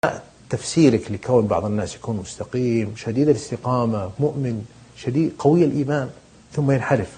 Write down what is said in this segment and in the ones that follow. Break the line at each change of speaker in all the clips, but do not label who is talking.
تفسيرك لكون بعض الناس يكون مستقيم شديد الاستقامة مؤمن شديد قوي الإيمان ثم ينحرف.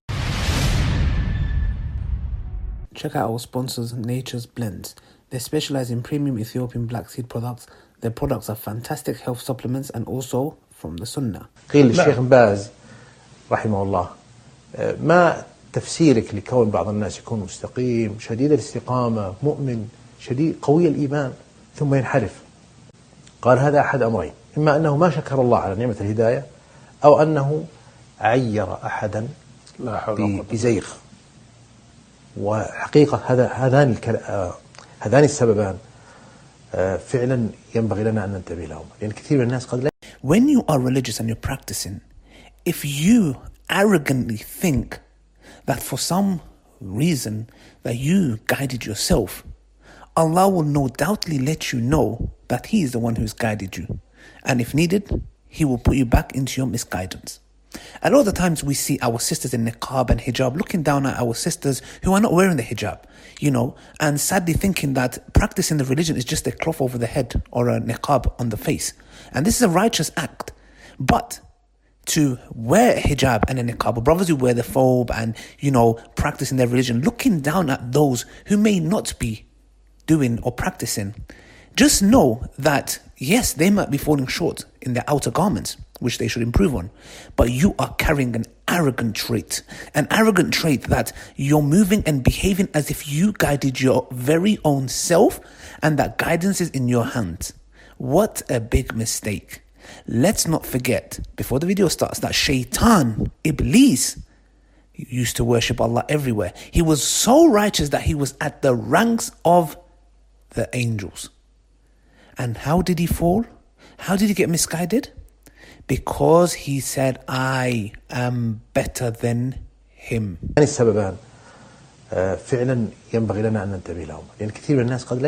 Check out our sponsors, Nature's Blends. They specialize in premium Ethiopian black seed products. Their products are fantastic health supplements and also from the Sunnah.
قيل للشيخ باز رحمه الله ما تفسيرك لكون بعض الناس يكون مستقيم شديد الاستقامة مؤمن شديد قوي الإيمان ثم ينحرف؟ قال هذا أحد أمرين، إما أنه ما شكر الله على نعمة الهداية أو أنه عير أحدا بزيغ. وحقيقة هذان السببان فعلا ينبغي لنا أن ننتبه لهم، لأن كثير من الناس قد لا.
When you are religious and you're practicing, if you arrogantly think that for some reason that you guided yourself, Allah will no doubtly let you know that He is the one who's guided you. And if needed, He will put you back into your misguidance. A lot of the times we see our sisters in niqab and hijab looking down at our sisters who are not wearing the hijab, and sadly thinking that practicing the religion is just a cloth over the head or a niqab on the face. And this is a righteous act. But to wear a hijab and a niqab, or brothers who wear the thobe and, practicing their religion, looking down at those who may not be doing or practicing, just know that, yes, they might be falling short in their outer garments, which they should improve on, but you are carrying an arrogant trait that you're moving and behaving as if you guided your very own self and that guidance is in your hands. What a big mistake. Let's not forget, before the video starts, that Shaitan, Iblis, used to worship Allah everywhere. He was so righteous that he was at the ranks of the angels. And how did he fall? How did he get misguided? Because he said, I am better than him.
السببان فعلا ينبغي لنا أن ننتبه لهم، لأن كثير من الناس قد لا